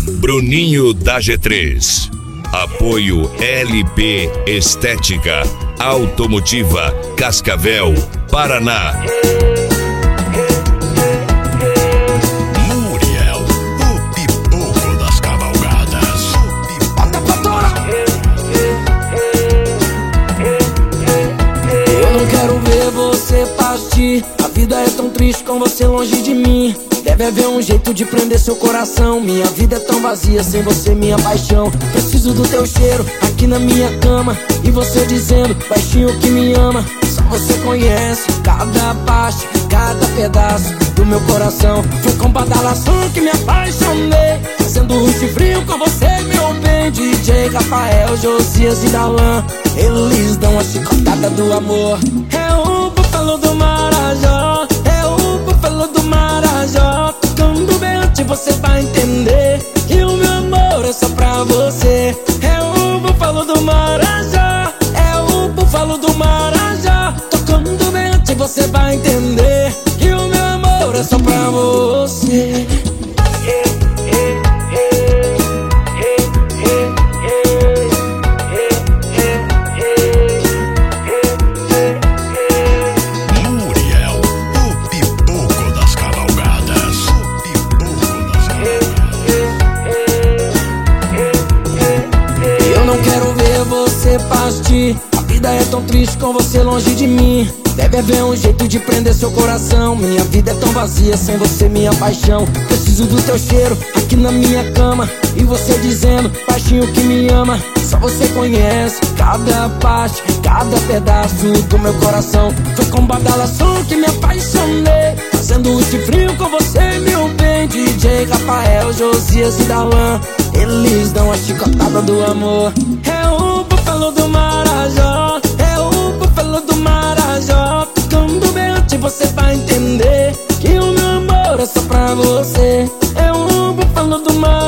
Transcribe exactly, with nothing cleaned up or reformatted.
Bruninho da G três. Apoio L P Estética Automotiva Cascavel, Paraná. Muriel, o pipoco das cavalgadas. Bota pra torar. Eu não quero ver você partir. A vida é tão triste com você longe de mim. Deve haver um jeito de prender seu coração. Minha vida é tão vazia sem você, minha paixão. Preciso do teu cheiro aqui na minha cama. E você dizendo baixinho que me ama. Só você conhece cada parte, cada pedaço do meu coração. Foi com badalação que me apaixonei, fazendo rush frio com você, meu bem. D J Rafael, Josias e Dalan, eles dão a chicotada do amor. É o búfalo do Marajó, é o búfalo do Marajó. Tocando bem antes você vai entender que o meu amor é só pra você. É o búfalo do Marajó, é o búfalo do Marajó. Tocando bem antes você vai entender que o meu amor é só pra você. Muriel, o pipoco das cavalgadas. O pipoco das cavalgadas. Eu não quero ver você partir. A vida é tão triste com você longe de mim. Deve haver um jeito de prender seu coração. Minha vida é tão vazia sem você, minha paixão. Preciso do teu cheiro aqui na minha cama. E você dizendo baixinho que me ama. Só você conhece cada parte, cada pedaço do meu coração. Foi com badalação que me apaixonei, fazendo o frio com você, meu bem. D J Rafael, Josias e Dalan, eles dão a chicotada do amor. É o búfalo do Marajó, é o búfalo do Marajó. Tocando bem antes você vai entender que o meu amor é só pra você. É o búfalo do Marajó.